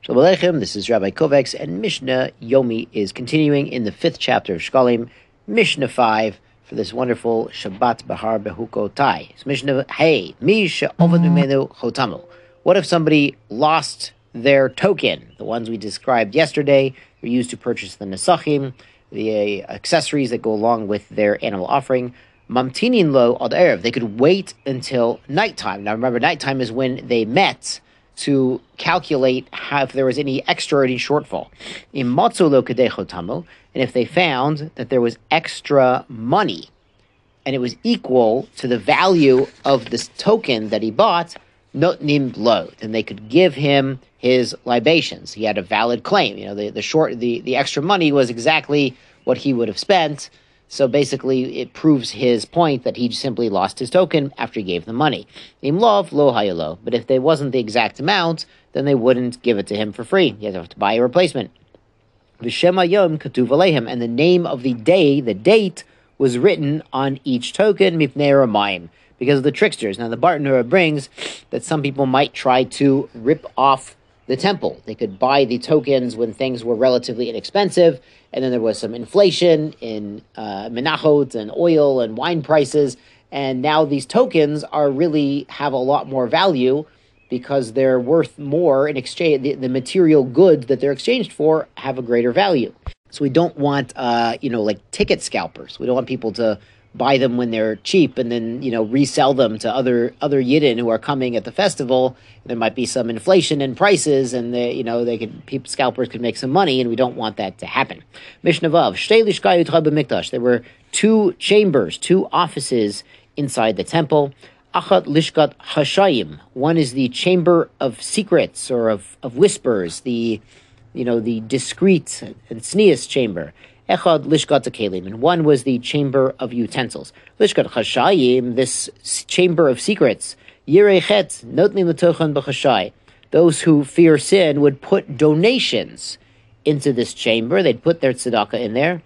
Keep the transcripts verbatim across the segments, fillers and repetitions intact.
Shalom Aleichem, this is Rabbi Kovacs, and Mishnah Yomi is continuing in the fifth chapter of Shkalim, Mishnah five, for this wonderful Shabbat Bahar Behukotai. So Mishnah, hey, Mi she'ovad mimenu chotamu. What if somebody lost their token? The ones we described yesterday were used to purchase the nesachim, the uh, accessories that go along with their animal offering. Mamtinin lo ad erev. They could wait until nighttime. Now remember, nighttime is when they met to calculate how, if there was any extra or any shortfall. In matzu lo kadei chotamu, and if they found that there was extra money and it was equal to the value of this token that he bought, notnim lo, then they could give him his libations. He had a valid claim. You know, the, the short the, the extra money was exactly what he would have spent. So basically, it proves his point that he simply lost his token after he gave the money. Im lov lo hayalo. But if there wasn't the exact amount, then they wouldn't give it to him for free. You have to buy a replacement. V'shem hayom katuv alehem, and the name of the day, the date, was written on each token mipnei ramayim, because of the tricksters. Now the Bartanura brings that some people might try to rip off the temple. They could buy the tokens when things were relatively inexpensive, and then there was some inflation in uh, menachot and oil and wine prices, and now these tokens are really have a lot more value because they're worth more in exchange. The, the material goods that they're exchanged for have a greater value. So we don't want, uh, you know, like ticket scalpers. We don't want people to buy them when they're cheap and then, you know, resell them to other other Yidden who are coming at the festival. There might be some inflation in prices, and they, you know, they could people, scalpers could make some money, and we don't want that to happen. Mishnah Vav, Shtei Lishkayot HaBemikdash. There were two chambers, two offices inside the temple. Achat Lishkat Hashayim. One is the chamber of secrets or of, of whispers, the, you know, the discreet and tznius chamber. Echad Lishkat Kelim, and one was the chamber of utensils. Lishkat Chashayim, this chamber of secrets. Yirei Chet Notnim L'Tochen B'Chashai. Those who fear sin would put donations into this chamber. They'd put their tzedakah in there.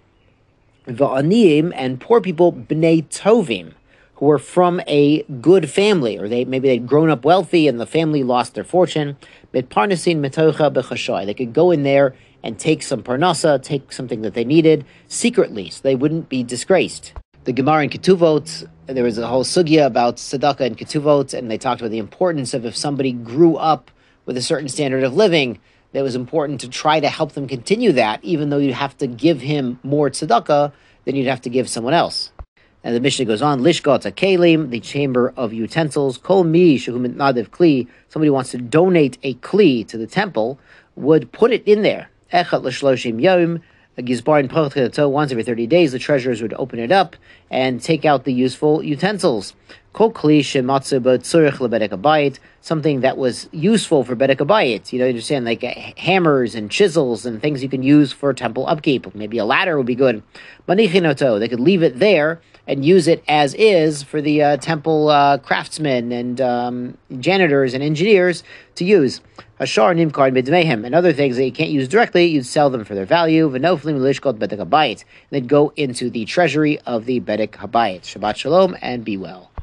Va'aniyim, and poor people, B'nei Tovim, who were from a good family, or they maybe they'd grown up wealthy and the family lost their fortune. Mitparnasin Metocha B'Chashai. They could go in there and take some parnasa, take something that they needed secretly, so they wouldn't be disgraced. The Gemara in Ketuvot, there was a whole sugya about tzedakah and Ketuvot, and they talked about the importance of if somebody grew up with a certain standard of living, that it was important to try to help them continue that, even though you'd have to give him more tzedakah than you'd have to give someone else. And the Mishnah goes on, Lishkat Kelim, the chamber of utensils, Kol mi shehu mitnadev kli, somebody wants to donate a kli to the temple, would put it in there. Echat l'shloshim yom, a gizbarin pochet, once every thirty days, the treasurers would open it up and take out the useful utensils. Kol kli shematzu b'tzurich lebedek habayit, something that was useful for bedek habayit. You know, you understand, like uh, hammers and chisels and things you can use for temple upkeep. Maybe a ladder would be good. Manichinoto, they could leave it there and use it as is for the uh, temple uh, craftsmen and um, janitors and engineers to use. Hashar nimkar midmehem, and other things that you can't use directly, you'd sell them for their value. V'noflim lishkot bedek habayit, and they'd go into the treasury of the bedek habayit. Shabbat shalom and be well.